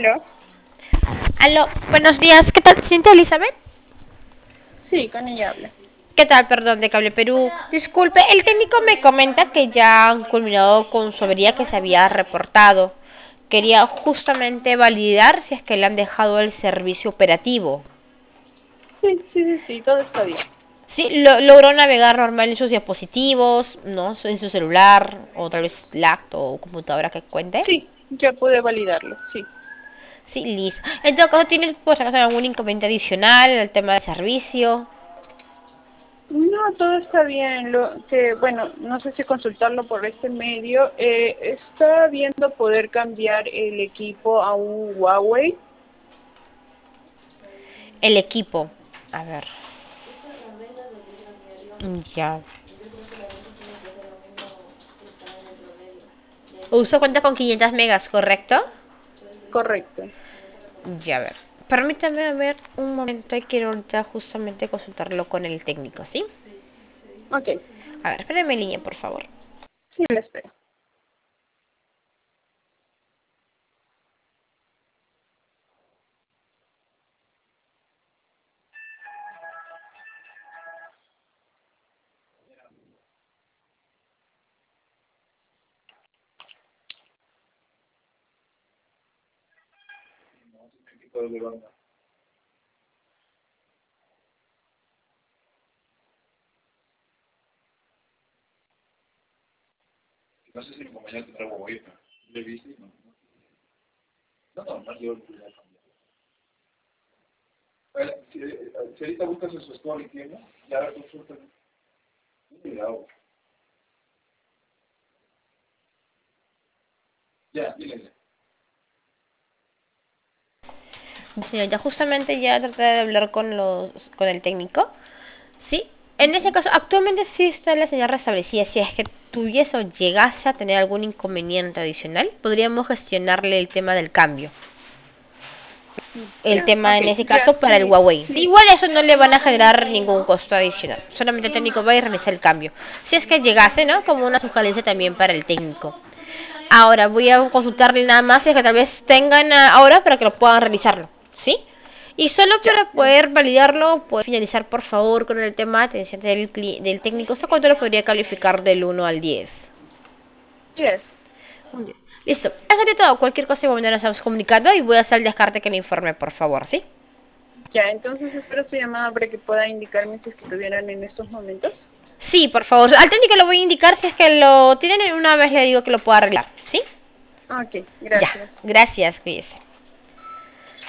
Aló. Aló, buenos días, ¿qué tal? ¿Siente Elizabeth? Sí, con ella habla. ¿Qué tal? Perdón, de Cable Perú. Disculpe, el técnico me comenta que ya han culminado con su avería que se había reportado. Quería justamente validar si es que le han dejado el servicio operativo. Sí, todo está bien. Sí, logró navegar normal en sus dispositivos, ¿no? En su celular, o tal vez laptop o computadora que cuente. Sí, ya pude validarlo, sí. Sí, listo. En todo caso, ¿tienes por si acaso algún inconveniente adicional en el tema de servicio? No, todo está bien. Lo que, bueno, no sé si consultarlo por este medio. Está viendo poder cambiar el equipo a un Huawei. El equipo. A ver. Ya. Uso cuenta con 500 megas, ¿correcto? Correcto. Ya, a ver. Permítame a ver un momento y quiero ahorita justamente consultarlo con el técnico, ¿sí? Ok, A ver, espérame en línea, por favor. sí, le espero. No sé si mi compañero tendrá Huawei, pero le he visto y no. No, yo lo voy a cambiar. A ver, si ahorita buscas en su store y tiene, ya consulta. Cuidado. Ya, dile. Señorita, justamente ya traté de hablar con el técnico, ¿sí? En ese Ok. caso, actualmente sí está la señal restablecida. Si es que tuviese o llegase a tener algún inconveniente adicional, podríamos gestionarle el tema del cambio. El Ya, tema ok, en ese ya, caso para el sí, Huawei. Sí, sí. igual eso no le van a generar ningún costo adicional. Solamente el técnico va a realizar el cambio. Si es que llegase, ¿no? Como una sugerencia también para el técnico. Ahora voy a consultarle nada más si es que tal vez tengan ahora para que lo puedan realizarlo. ¿Sí? Y solo Ya. para poder validarlo, puede finalizar por favor con el tema de atención del técnico. ¿Hasta cuánto lo podría calificar del 1 al 10? 10. Listo. Eso sería todo. Cualquier cosa igualmente nos estamos comunicando y voy a hacer el descarte que le informe, por favor, ¿sí? Ya, entonces espero su llamada para que pueda indicarme si es que tuvieran en estos momentos. Sí, por favor. Al técnico lo voy a indicar si es que lo tienen. Una vez le digo que lo pueda arreglar. ¿Sí? Ok, Ya. gracias. Gracias, cuídese.